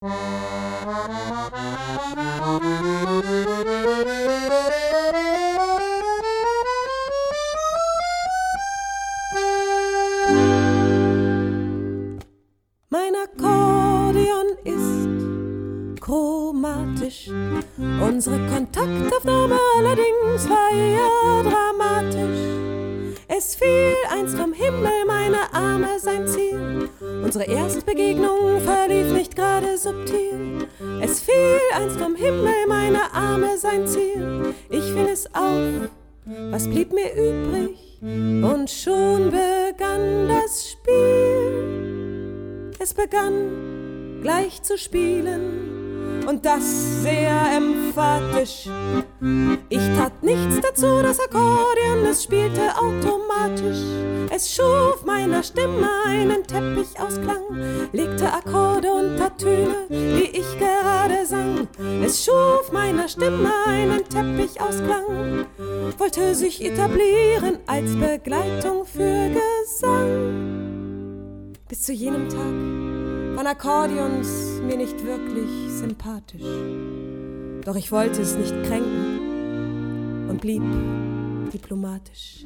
Mein Akkordeon ist chromatisch, unsere Kontaktaufnahme allerdings war eher dramatisch. Es fiel einst vom Himmel, meine Arme sein Ziel, unsere Erstbegegnung verlief nicht gerade subtil. Es fiel einst vom Himmel, meine Arme sein Ziel, ich fing es auf, was blieb mir übrig, und schon begann das Spiel. Es begann gleich zu spielen und das sehr emphatisch. Ich tat nichts dazu, das Akkordeon, es spielte automatisch. Es schuf meiner Stimme einen Teppich aus Klang, legte Akkorde unter Töne, die ich gerade sang. Es schuf meiner Stimme einen Teppich aus Klang, wollte sich etablieren als Begleitung für Gesang. Bis zu jenem Tag waren Akkordeons mir nicht wirklich sympathisch. Doch ich wollte es nicht kränken und blieb diplomatisch.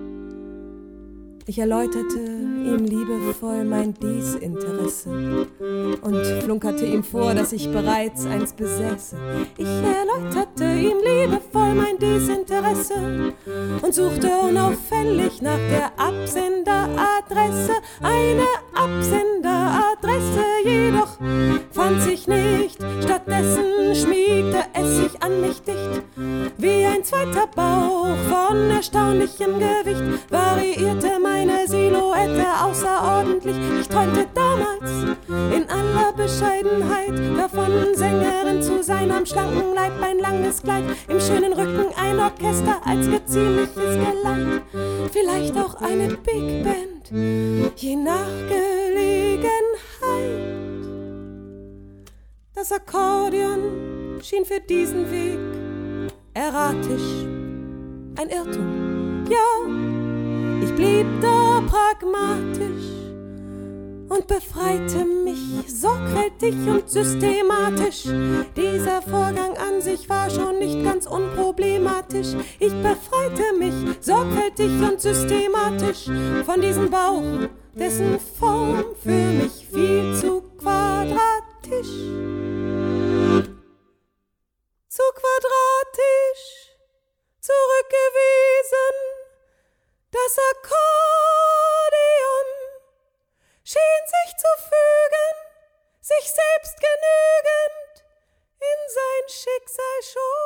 Ich erläuterte ihm liebevoll mein Desinteresse und flunkerte ihm vor, dass ich bereits eins besäße. Ich erläuterte ihm liebevoll mein Desinteresse und suchte unauffällig nach der Absenderadresse. Eine Absenderadresse jedoch fand sich nicht, stattdessen schmiegte es sich an mich dicht. Wie ein zweiter Bauch von erstaunlichem Gewicht variierte meine Silhouette außerordentlich. Ich träumte damals in aller Bescheidenheit davon, Sängerin zu sein, am schlanken Leib ein langes Kleid, im schönen Rücken ein Orchester als geziemliches Geleit, vielleicht auch eine Big Band, je nach Gelegenheit. Das Akkordeon schien für diesen Weg erratisch, ein Irrtum, ja, ich blieb da pragmatisch und befreite mich sorgfältig und systematisch. Dieser Vorgang an sich war schon nicht ganz unproblematisch. Ich befreite mich sorgfältig und systematisch von diesem Bauch, dessen Form für mich viel zu quadratisch. Zu quadratisch zurückgewiesen, das Akkordeon schien sich zu fügen, sich selbst genügend in sein Schicksal schon.